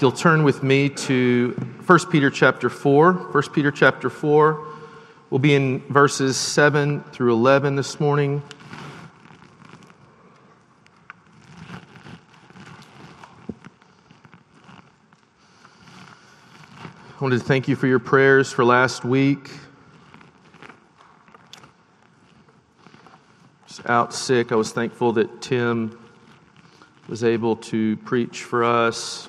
you'll turn with me to 1 Peter chapter 4. 1 Peter chapter 4. We'll be in verses 7 through 11 this morning. I wanted to thank you for your prayers for last week. Just out sick. I was thankful that Tim was able to preach for us.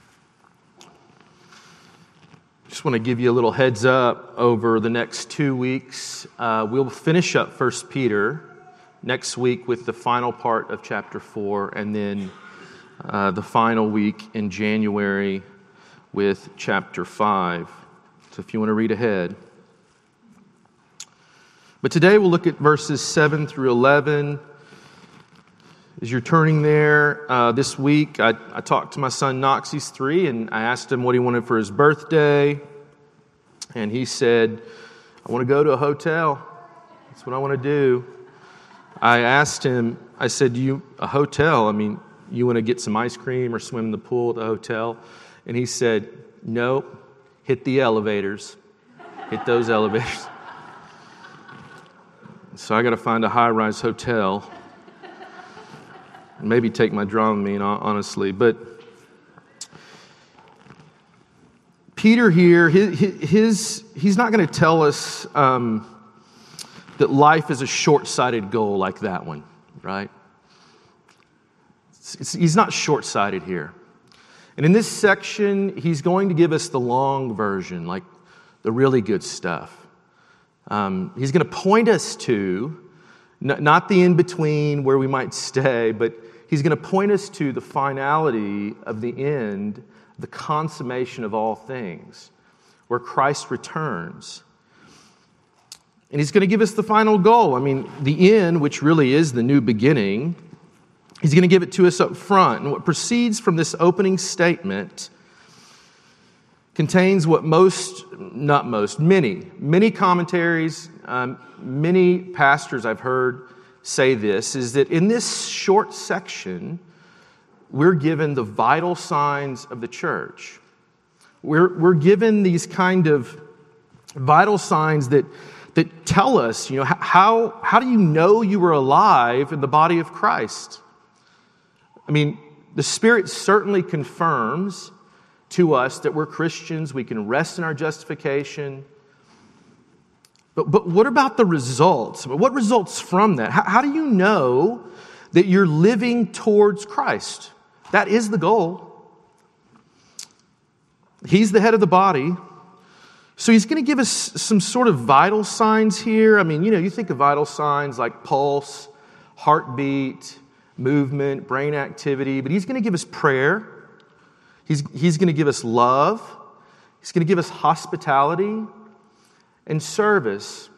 Just want to give you a little heads up over the next 2 weeks. We'll finish up 1 Peter next week with the final part of chapter 4, and then the final week in January with chapter 5. So if you want to read ahead. But today we'll look at verses 7 through 11. As you're turning there, this week I talked to my son Knox, he's 3, and I asked him what he wanted for his birthday. And he said, I want to go to a hotel. That's what I want to do. I asked him, I said, a hotel? I mean, you want to get some ice cream or swim in the pool at the hotel? And he said, no, hit the elevators. Hit those elevators. So I got to find a high-rise hotel. Maybe take my Dramamine, honestly. But Peter here, he's not going to tell us that life is a short-sighted goal like that one, right? He's not short-sighted here. And in this section, he's going to give us the long version, like the really good stuff. He's going to point us to, not the in-between where we might stay, but he's going to point us to the finality of the end, the consummation of all things, where Christ returns. And he's going to give us the final goal. I mean, the end, which really is the new beginning, he's going to give it to us up front. And what proceeds from this opening statement contains what many commentaries, many pastors I've heard say this, is that in this short section, we're given the vital signs of the church. We're given these kind of vital signs that tell us, how do you know you were alive in the body of Christ? I mean, the Spirit certainly confirms to us that we're Christians. We can rest in our justification. But what about the results? What results from that? How do you know that you're living towards Christ? That is the goal. He's the head of the body. So he's going to give us some sort of vital signs here. I mean, you think of vital signs like pulse, heartbeat, movement, brain activity, but he's going to give us prayer. He's going to give us love. He's going to give us hospitality and service.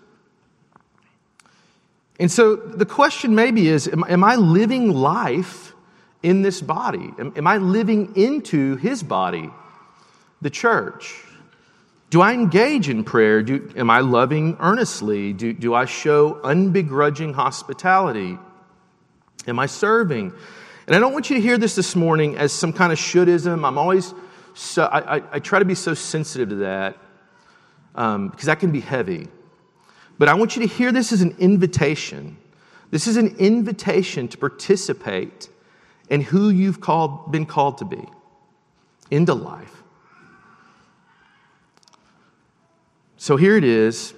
And so the question maybe is, am I living life in this body? Am I living into his body, the church? Do I engage in prayer? Am I loving earnestly? Do I show unbegrudging hospitality? Am I serving? And I don't want you to hear this morning as some kind of shouldism. I try to be so sensitive to that because that can be heavy. But I want you to hear this as an invitation. This is an invitation to participate in who you've been called to be into life. So here it is.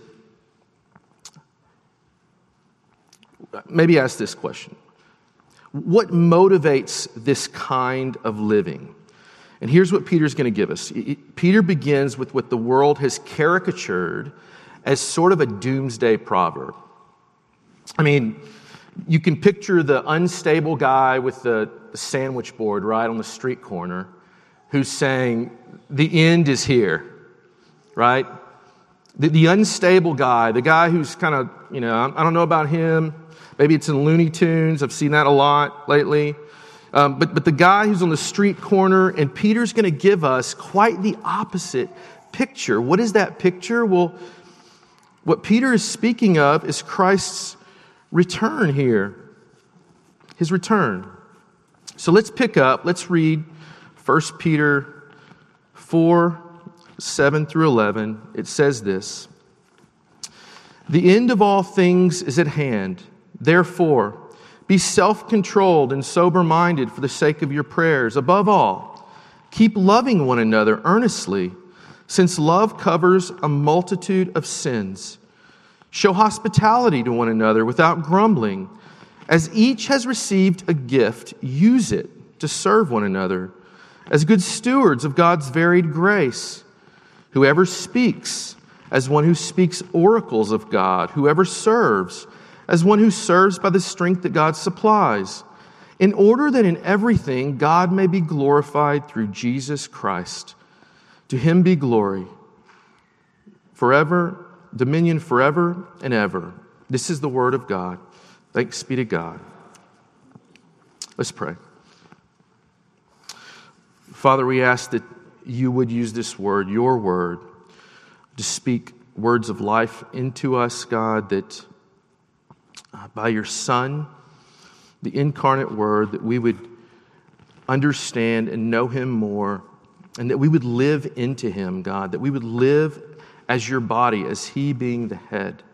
Maybe ask this question. What motivates this kind of living? And here's what Peter's going to give us. Peter begins with what the world has caricatured as sort of a doomsday proverb. I mean, you can picture the unstable guy with the sandwich board right on the street corner who's saying, the end is here, right? The unstable guy, the guy who's kind of, I don't know about him. Maybe it's in Looney Tunes. I've seen that a lot lately. But the guy who's on the street corner, and Peter's going to give us quite the opposite picture. What is that picture? Well, what Peter is speaking of is Christ's return here. His return. So let's pick up. Let's read 1 Peter 4, 7 through 11, it says this: "The end of all things is at hand. Therefore, be self-controlled and sober-minded for the sake of your prayers. Above all, keep loving one another earnestly, since love covers a multitude of sins. Show hospitality to one another without grumbling. As each has received a gift, use it to serve one another as good stewards of God's varied grace. Whoever speaks, as one who speaks oracles of God. Whoever serves, as one who serves by the strength that God supplies, in order that in everything God may be glorified through Jesus Christ. To him be glory forever, dominion forever and ever." This is the word of God. Thanks be to God. Let's pray. Father, we ask that you would use this word, your word, to speak words of life into us, God, that by your Son, the incarnate Word, that we would understand and know him more, and that we would live into him, God, that we would live as your body, as he being the head.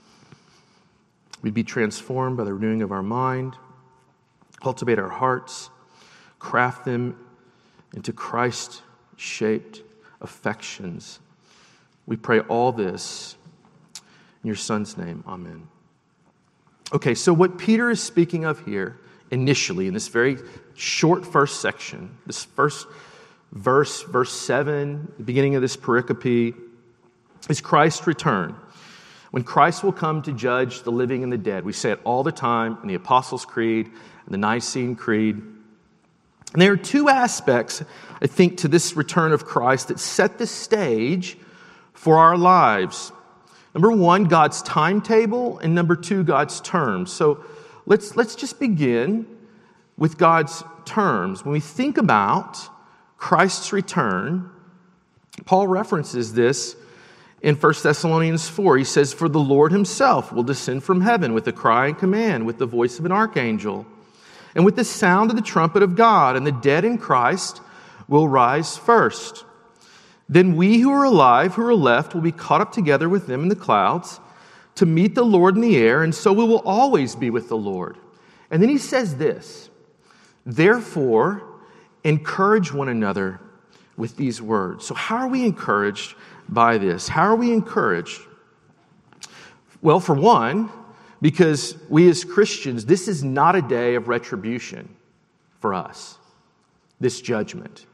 We'd be transformed by the renewing of our mind, cultivate our hearts, craft them into Christ-shaped affections. We pray all this in your Son's name. Amen. Okay, so what Peter is speaking of here initially in this very short first section, this first verse, verse 7, the beginning of this pericope, is Christ's return. When Christ will come to judge the living and the dead. We say it all the time in the Apostles' Creed and the Nicene Creed. And there are two aspects, I think, to this return of Christ that set the stage for our lives. Number one, God's timetable, and number two, God's terms. So let's just begin with God's terms. When we think about Christ's return, Paul references this in 1 Thessalonians 4. He says, "For the Lord himself will descend from heaven with a cry and command, with the voice of an archangel, and with the sound of the trumpet of God, and the dead in Christ will rise first. Then we who are alive, who are left, will be caught up together with them in the clouds to meet the Lord in the air, and so we will always be with the Lord." And then he says this: "Therefore, encourage one another with these words." So how are we encouraged by this? How are we encouraged? Well, for one, because we as Christians, this is not a day of retribution for us, this judgment.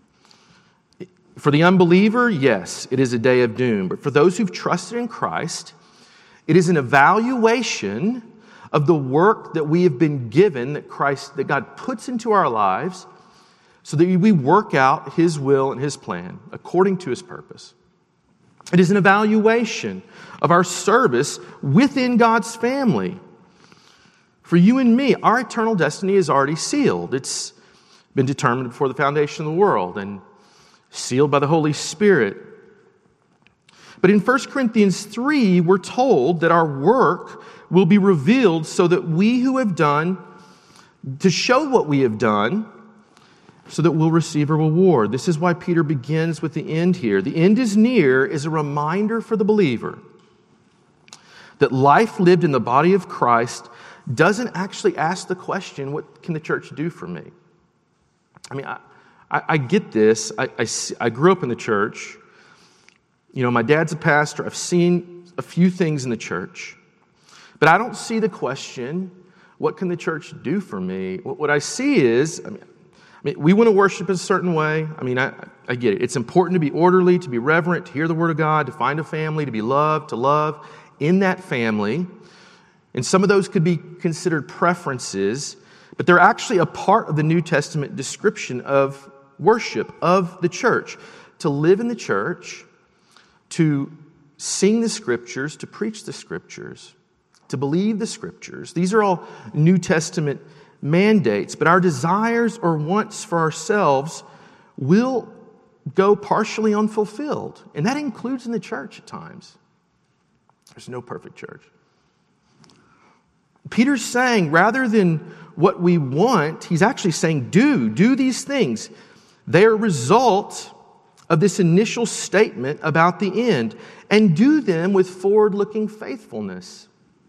For the unbeliever, yes, it is a day of doom. But for those who've trusted in Christ, it is an evaluation of the work that we have been given, that God puts into our lives, so that we work out his will and his plan according to his purpose. It is an evaluation of our service within God's family. For you and me, our eternal destiny is already sealed. It's been determined before the foundation of the world and sealed by the Holy Spirit. But in 1 Corinthians 3, we're told that our work will be revealed so that we who have done, to show what we have done, so that we'll receive a reward. This is why Peter begins with the end here. The end is near is a reminder for the believer that life lived in the body of Christ doesn't actually ask the question, what can the church do for me? I mean, I get this. I grew up in the church. You know, my dad's a pastor. I've seen a few things in the church. But I don't see the question, what can the church do for me? What I see is, I mean, we want to worship a certain way. I mean, I get it. It's important to be orderly, to be reverent, to hear the word of God, to find a family, to be loved, to love in that family. And some of those could be considered preferences, but they're actually a part of the New Testament description of worship of the church. To live in the church, to sing the Scriptures, to preach the Scriptures, to believe the Scriptures. These are all New Testament mandates, but our desires or wants for ourselves will go partially unfulfilled. And that includes in the church at times. There's no perfect church. Peter's saying, rather than what we want, he's actually saying, do these things. They are a result of this initial statement about the end and do them with forward-looking faithfulness.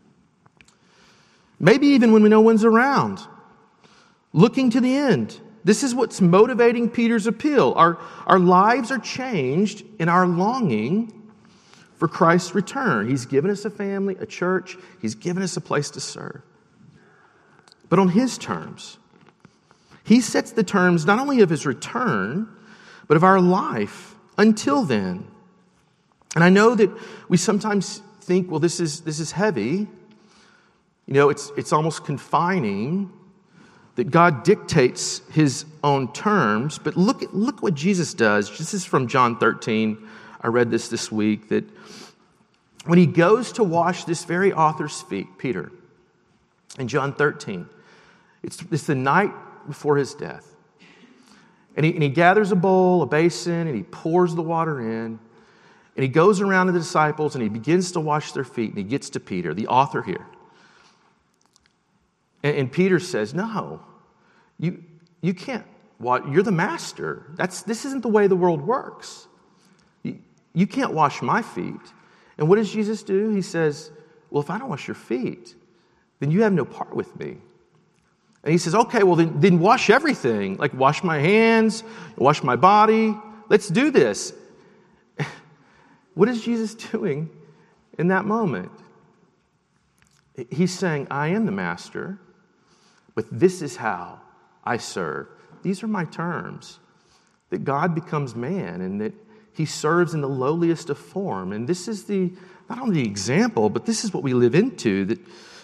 Maybe even when no one's around, looking to the end. This is what's motivating Peter's appeal. Our lives are changed in our longing for Christ's return. He's given us a family, a church. He's given us a place to serve. But on His terms. He sets the terms not only of His return, but of our life until then. And I know that we sometimes think, well, this is heavy. You know, it's almost confining that God dictates His own terms. But look what Jesus does. This is from John 13. I read this week, that when He goes to wash this very author's feet, Peter, in John 13, it's the night before His death. And he gathers a bowl, a basin, and He pours the water in. And He goes around to the disciples and He begins to wash their feet. And He gets to Peter, the author here. And Peter says, no, you can't. You're the master. This isn't the way the world works. You can't wash my feet. And what does Jesus do? He says, well, if I don't wash your feet, then you have no part with me. And He says, okay, well, then wash everything. Like wash my hands, wash my body. Let's do this. What is Jesus doing in that moment? He's saying, I am the master, but this is how I serve. These are my terms. That God becomes man and that He serves in the lowliest of form. And this is not only the example, but this is what we live into.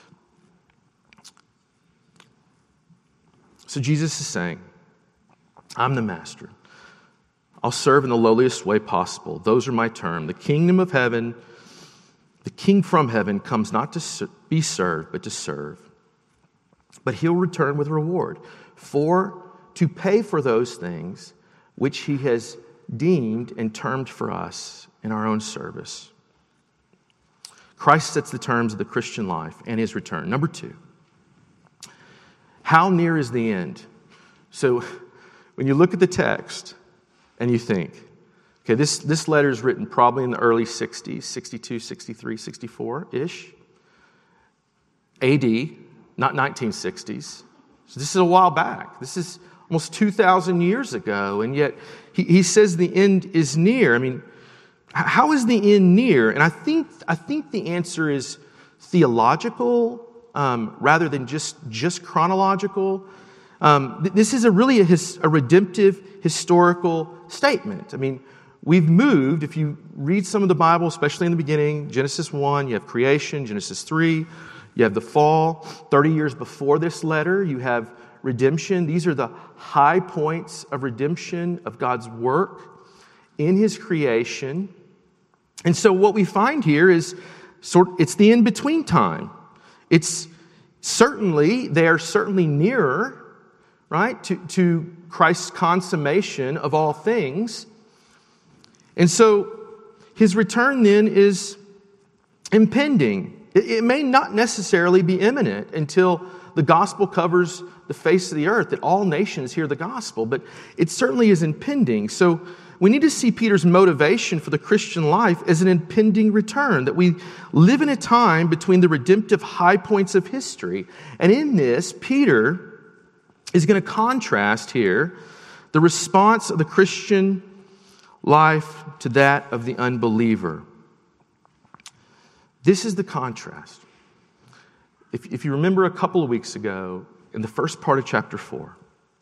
So Jesus is saying, I'm the master. I'll serve in the lowliest way possible. Those are my terms. The kingdom of heaven, the king from heaven comes not to be served, but to serve. But He'll return with reward to pay for those things which He has deemed and termed for us in our own service. Christ sets the terms of the Christian life and His return. Number 2, how near is the end? So when you look at the text and you think, okay, this letter is written probably in the early 60s, 62, 63, 64-ish, AD, not 1960s. So this is a while back. This is almost 2,000 years ago, and yet he says the end is near. I mean, how is the end near? And I think the answer is theological rather than just chronological. This is really a redemptive historical statement. I mean, we've moved, if you read some of the Bible, especially in the beginning, Genesis 1, you have creation, Genesis 3, you have the fall. 30 years before this letter, you have redemption. These are the high points of redemption, of God's work in His creation. And so what we find here is it's the in-between time. They are certainly nearer, right, to Christ's consummation of all things. And so His return then is impending. It may not necessarily be imminent until the gospel covers the face of the earth, that all nations hear the gospel, but it certainly is impending. So we need to see Peter's motivation for the Christian life as an impending return, that we live in a time between the redemptive high points of history. And in this, Peter is going to contrast here the response of the Christian life to that of the unbeliever. This is the contrast. If you remember a couple of weeks ago, in the first part of chapter 4,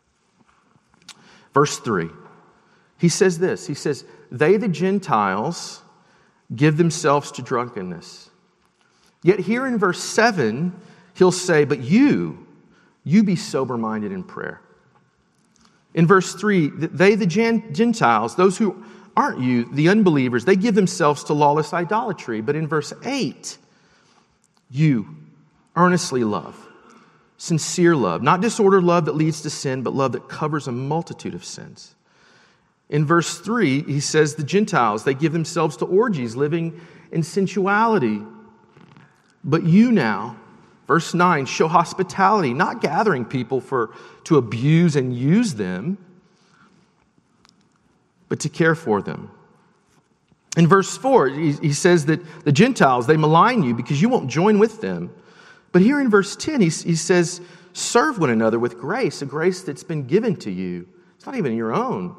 verse 3, he says this. He says, they, the Gentiles, give themselves to drunkenness. Yet here in verse 7, he'll say, but you be sober-minded in prayer. In verse 3, they, the Gentiles, those who aren't you, the unbelievers, they give themselves to lawless idolatry. But in verse 8, you earnestly love, sincere love, not disordered love that leads to sin, but love that covers a multitude of sins. In verse 3, he says the Gentiles, they give themselves to orgies, living in sensuality. But you now, verse 9, show hospitality, not gathering people to abuse and use them, but to care for them. In verse 4, he says that the Gentiles, they malign you because you won't join with them. But here in verse 10, he says, serve one another with grace, a grace that's been given to you. It's not even your own.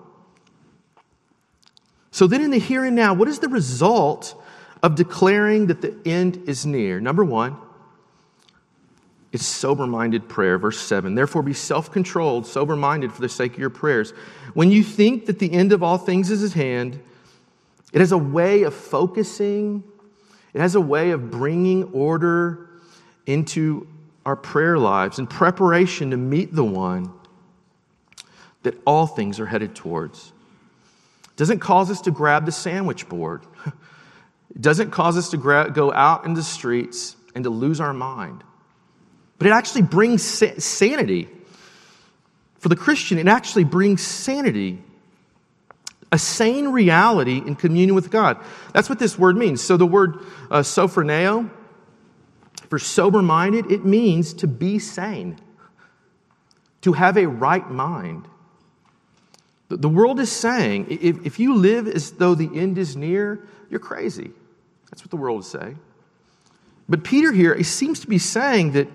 So then in the here and now, what is the result of declaring that the end is near? Number one, it's sober-minded prayer. Verse 7, therefore be self-controlled, sober-minded for the sake of your prayers. When you think that the end of all things is at hand, it has a way of focusing. It has a way of bringing order into our prayer lives in preparation to meet the one that all things are headed towards. It doesn't cause us to grab the sandwich board. It doesn't cause us to go out in the streets and to lose our mind. But it actually brings sanity. For the Christian, it actually brings sanity. A sane reality in communion with God. That's what this word means. So the word sophroneo, for sober-minded, it means to be sane. To have a right mind. The world is saying, if you live as though the end is near, you're crazy. That's what the world is saying. But Peter here, he seems to be saying that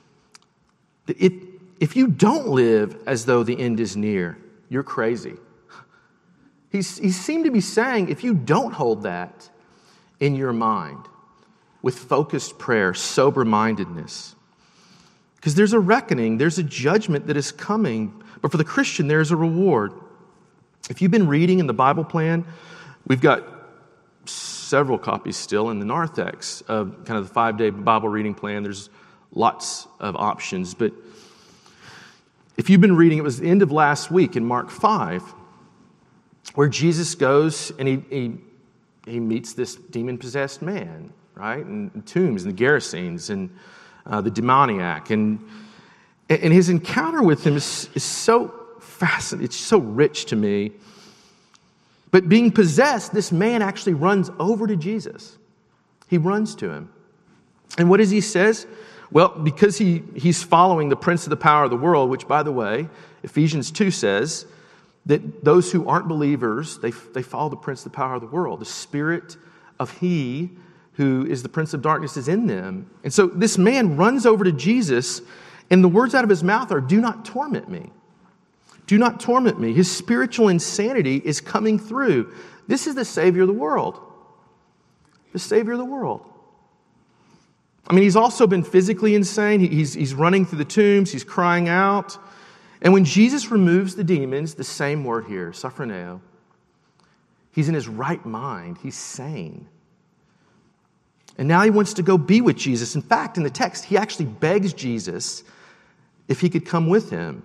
if you don't live as though the end is near, you're crazy. He seemed to be saying, if you don't hold that in your mind with focused prayer, sober-mindedness, because there's a reckoning, there's a judgment that is coming, but for the Christian, there's a reward. If you've been reading in the Bible plan, we've got several copies still in the narthex of kind of the 5-day Bible reading plan. There's lots of options, but if you've been reading, it was the end of last week in Mark 5, where Jesus goes and he meets this demon-possessed man, right? And tombs and the Gerasenes and the demoniac. And his encounter with him is so fascinating. It's so rich to me. But being possessed, this man actually runs over to Jesus. He runs to him. And what does he says? Well, because he's following the prince of the power of the world, which, by the way, Ephesians 2 says that those who aren't believers, they follow the prince of the power of the world. The spirit of he who is the prince of darkness is in them. And so this man runs over to Jesus, and the words out of his mouth are, do not torment me. Do not torment me. His spiritual insanity is coming through. This is the Savior of the world. The Savior of the world. I mean, he's also been physically insane. He's running through the tombs. He's crying out. And when Jesus removes the demons, the same word here, sophroneo, he's in his right mind. He's sane. And now he wants to go be with Jesus. In fact, in the text, he actually begs Jesus if he could come with him.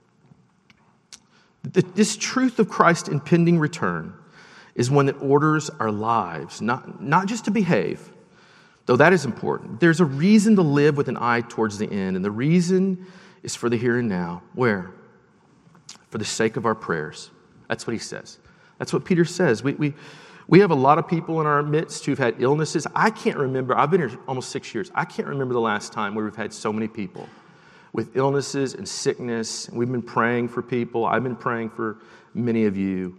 This truth of Christ's impending return is one that orders our lives, not just to behave, though that is important. There's a reason to live with an eye towards the end, and the reason is for the here and now. Where? For the sake of our prayers. That's what he says. That's what Peter says. We have a lot of people in our midst who've had illnesses. I can't remember. I've been here almost 6 years. I can't remember the last time where we've had so many people with illnesses and sickness. We've been praying for people. I've been praying for many of you.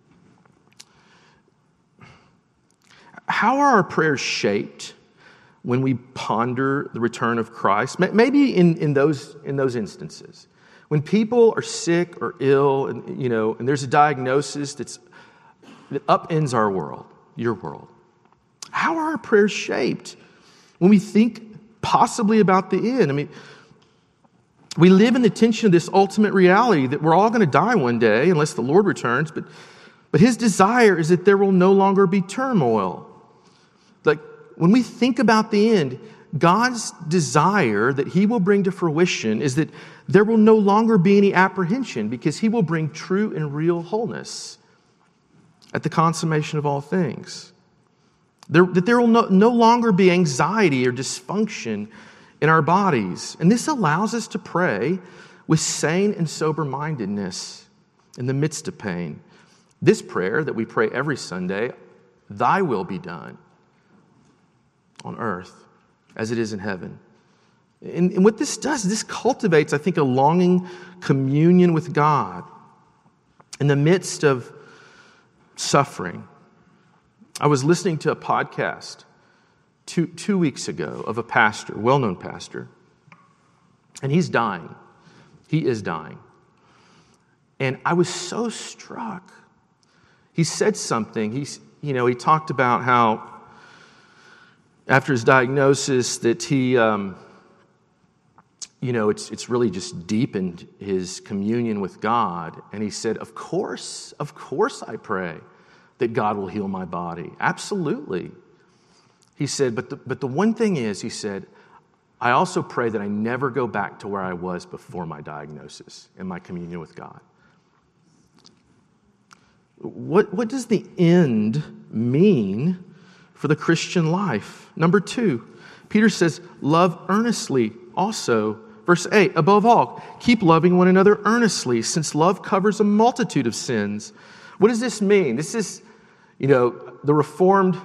How are our prayers shaped when we ponder the return of Christ? Maybe in those instances, when people are sick or ill, and there's a diagnosis that upends our world, your world. How are our prayers shaped when we think possibly about the end? I mean, we live in the tension of this ultimate reality that we're all going to die one day unless the Lord returns, but his desire is that there will no longer be turmoil. Like, when we think about the end, God's desire that he will bring to fruition is that there will no longer be any apprehension because he will bring true and real wholeness at the consummation of all things. That there will no longer be anxiety or dysfunction in our bodies. And this allows us to pray with sane and sober-mindedness in the midst of pain. This prayer that we pray every Sunday, thy will be done on earth as it is in heaven. And what this does, this cultivates, I think, a longing communion with God in the midst of suffering. I was listening to a podcast two weeks ago of a pastor, well-known pastor, and he's dying. He is dying. And I was so struck. He said something. He talked about how after his diagnosis that he, it's really just deepened his communion with God. And he said, of course I pray that God will heal my body. Absolutely. He said, but the one thing is, he said, I also pray that I never go back to where I was before my diagnosis and my communion with God. What does the end mean for the Christian life? Number 2, Peter says, love earnestly also. Verse 8, above all, keep loving one another earnestly, since love covers a multitude of sins. What does this mean? This is, the Reformed,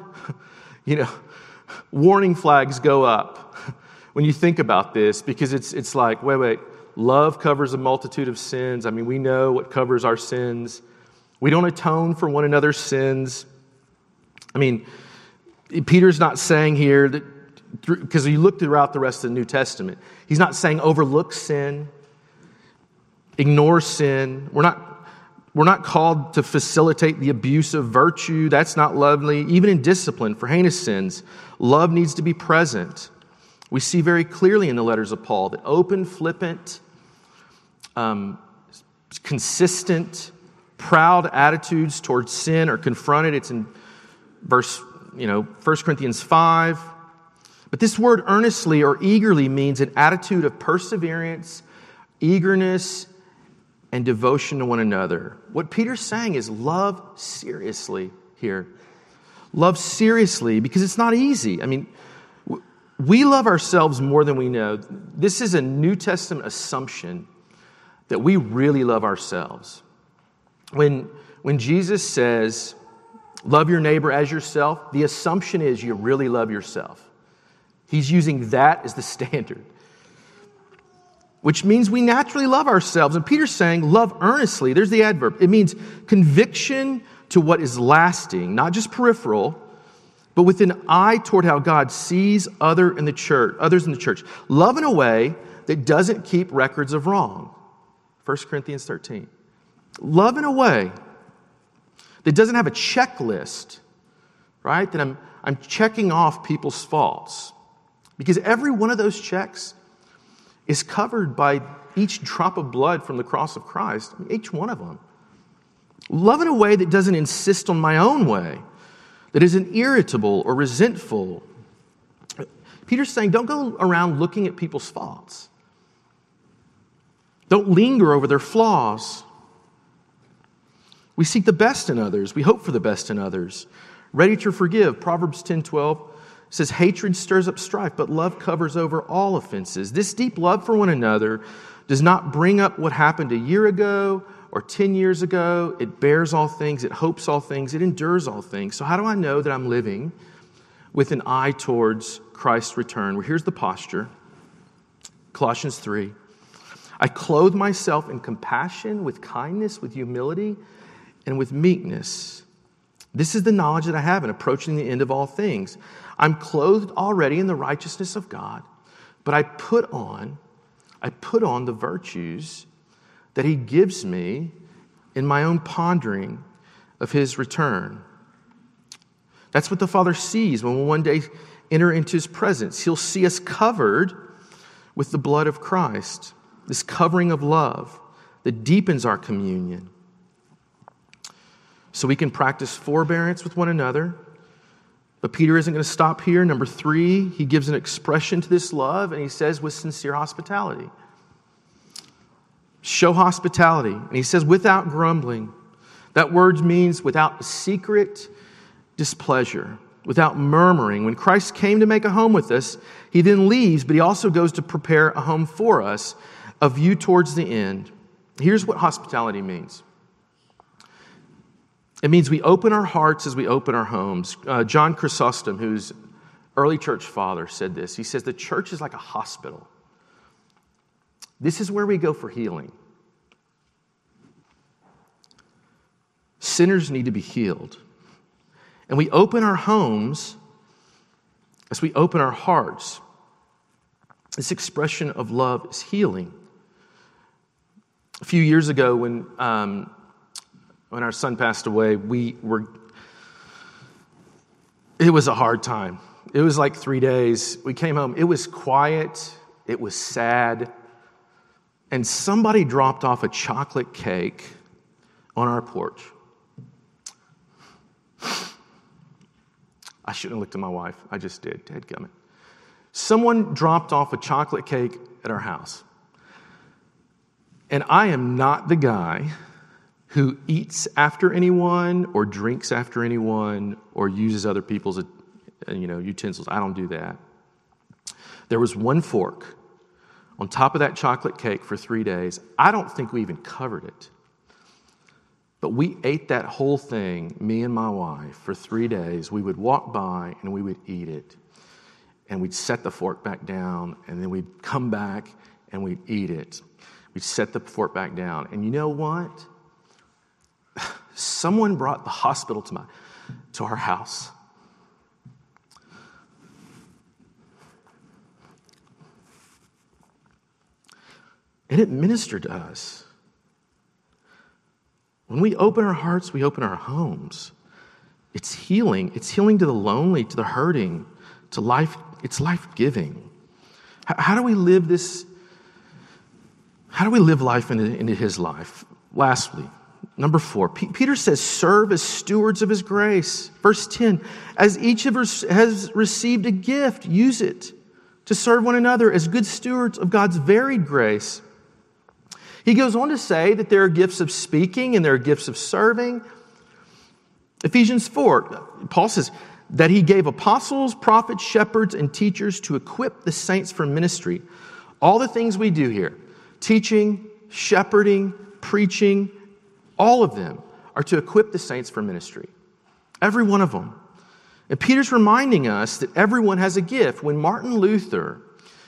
warning flags go up when you think about this, because it's like, wait, love covers a multitude of sins. I mean, we know what covers our sins. We don't atone for one another's sins. I mean, Peter's not saying here that, because you look throughout the rest of the New Testament, he's not saying overlook sin, ignore sin. We're not called to facilitate the abuse of virtue. That's not lovely. Even in discipline for heinous sins, love needs to be present. We see very clearly in the letters of Paul that open, flippant, consistent, proud attitudes towards sin are confronted. It's in 1 Corinthians 5. But this word earnestly or eagerly means an attitude of perseverance, eagerness, and devotion to one another. What Peter's saying is love seriously here. Love seriously, because it's not easy. I mean, we love ourselves more than we know. This is a New Testament assumption that we really love ourselves. When Jesus says, love your neighbor as yourself, the assumption is you really love yourself. He's using that as the standard, which means we naturally love ourselves. And Peter's saying, love earnestly. There's the adverb. It means conviction to what is lasting, not just peripheral, but with an eye toward how God sees others in the church. Love in a way that doesn't keep records of wrong. 1 Corinthians 13. Love in a way that doesn't have a checklist, right? That I'm checking off people's faults. Because every one of those checks is covered by each drop of blood from the cross of Christ, each one of them. Love in a way that doesn't insist on my own way, that isn't irritable or resentful. Peter's saying, don't go around looking at people's faults. Don't linger over their flaws. We seek the best in others. We hope for the best in others. Ready to forgive. Proverbs 10:12 says, hatred stirs up strife, but love covers over all offenses. This deep love for one another does not bring up what happened a year ago or 10 years ago. It bears all things. It hopes all things. It endures all things. So how do I know that I'm living with an eye towards Christ's return? Well, here's the posture. Colossians 3. I clothe myself in compassion, with kindness, with humility, and with meekness. This is the knowledge that I have in approaching the end of all things. I'm clothed already in the righteousness of God, but I put on the virtues that He gives me in my own pondering of His return. That's what the Father sees when we one day enter into His presence. He'll see us covered with the blood of Christ, this covering of love that deepens our communion. So we can practice forbearance with one another. But Peter isn't going to stop here. Number 3, he gives an expression to this love, and he says, with sincere hospitality. Show hospitality. And he says, without grumbling. That word means without secret displeasure, without murmuring. When Christ came to make a home with us, He then leaves, but He also goes to prepare a home for us, a view towards the end. Here's what hospitality means. It means we open our hearts as we open our homes. John Chrysostom, who's early church father, said this. He says, the church is like a hospital. This is where we go for healing. sinners need to be healed. And we open our homes, as we open our hearts, this expression of love is healing. A few years ago when our son passed away, it was a hard time. It was like 3 days. We came home. It was quiet. It was sad. And somebody dropped off a chocolate cake on our porch. I shouldn't have looked at my wife. I just did. Dadgummit. Someone dropped off a chocolate cake at our house. And I am not the guy who eats after anyone or drinks after anyone or uses other people's utensils. I don't do that. There was one fork on top of that chocolate cake for 3 days. I don't think we even covered it. But we ate that whole thing, me and my wife, for 3 days. We would walk by and we would eat it. And we'd set the fork back down, and then we'd come back and we'd eat it. We'd set the fork back down. And you know what? Someone brought the hospital to our house. And it ministered to us. When we open our hearts, we open our homes. It's healing. It's healing to the lonely, to the hurting, to life. It's life-giving. How do we live this? How do we live life into his life? Lastly, number 4, Peter says, serve as stewards of his grace. Verse 10, as each of us has received a gift, use it to serve one another as good stewards of God's varied grace. He goes on to say that there are gifts of speaking and there are gifts of serving. Ephesians 4, Paul says that he gave apostles, prophets, shepherds, and teachers to equip the saints for ministry. All the things we do here, teaching, shepherding, preaching, all of them are to equip the saints for ministry. Every one of them. And Peter's reminding us that everyone has a gift. When Martin Luther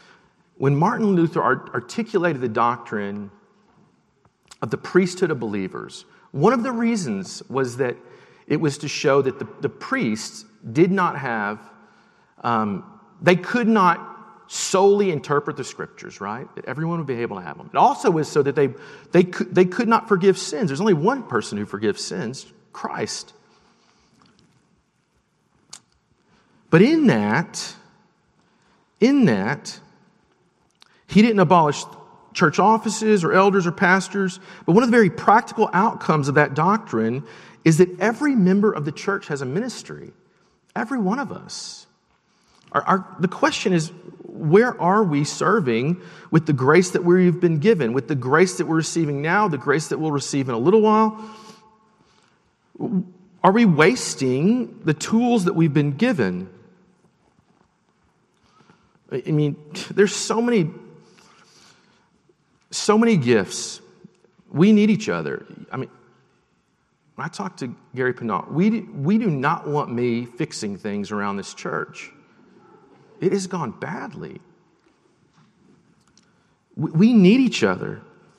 articulated the doctrine of the priesthood of believers, one of the reasons was that it was to show that the priests did not have, they could not solely interpret the scriptures, right? That everyone would be able to have them. It also was so that they could not forgive sins. There's only one person who forgives sins, Christ. But in that, he didn't abolish church offices or elders or pastors, but one of the very practical outcomes of that doctrine is that every member of the church has a ministry. Every one of us. The question is, where are we serving with the grace that we've been given, with the grace that we're receiving now, the grace that we'll receive in a little while? Are we wasting the tools that we've been given? I mean, there's so many gifts. We need each other. I mean, when I talk to Gary Pinault, we do not want me fixing things around this church. It has gone badly. We need each other.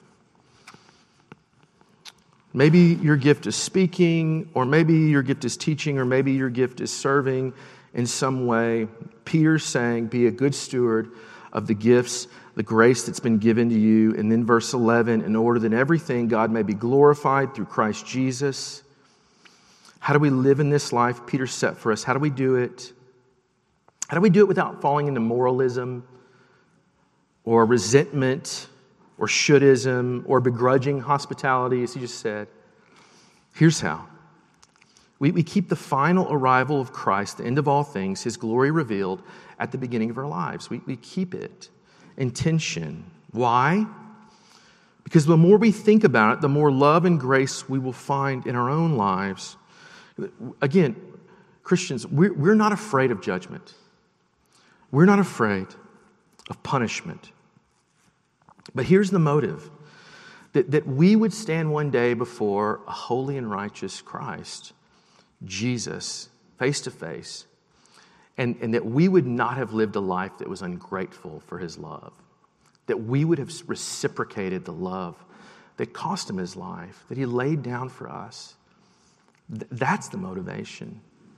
Maybe your gift is speaking, or maybe your gift is teaching, or maybe your gift is serving in some way. Peter's saying, be a good steward of the gifts, the grace that's been given to you. And then verse 11, in order that everything God may be glorified through Christ Jesus. How do we live in this life Peter set for us? How do we do it? How do we do it without falling into moralism or resentment or shouldism or begrudging hospitality, as he just said? Here's how. We keep the final arrival of Christ, the end of all things, his glory revealed at the beginning of our lives. We keep it in tension. Why? Because the more we think about it, the more love and grace we will find in our own lives. Again, Christians, we're not afraid of judgment. We're not afraid of punishment. But here's the motive. That we would stand one day before a holy and righteous Christ, Jesus, face to face, and that we would not have lived a life that was ungrateful for his love. That we would have reciprocated the love that cost him his life, that he laid down for us. That's the motivation.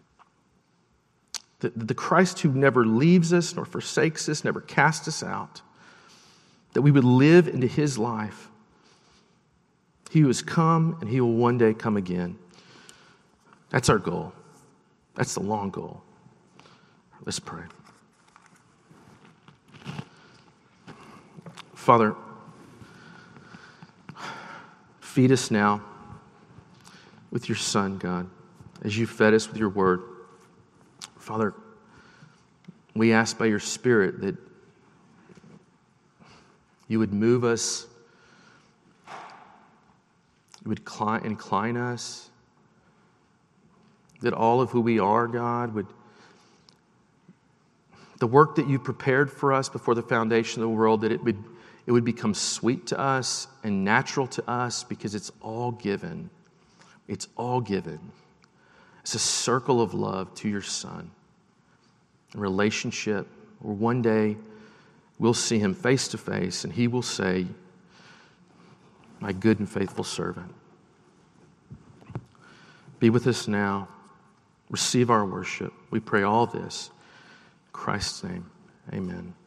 The Christ who never leaves us nor forsakes us, never casts us out, that we would live into his life. He who has come and he will one day come again. That's our goal. That's the long goal. Let's pray. Father, feed us now with your Son, God, as you fed us with your word. Father, we ask by your Spirit that you would move us, you would incline us, that all of who we are, God, would, the work that you prepared for us before the foundation of the world, that it would become sweet to us and natural to us because it's all given. It's all given. It's a circle of love to your Son. A relationship where one day we'll see him face to face and he will say, my good and faithful servant. Be with us now. Receive our worship. We pray all this. In Christ's name, amen.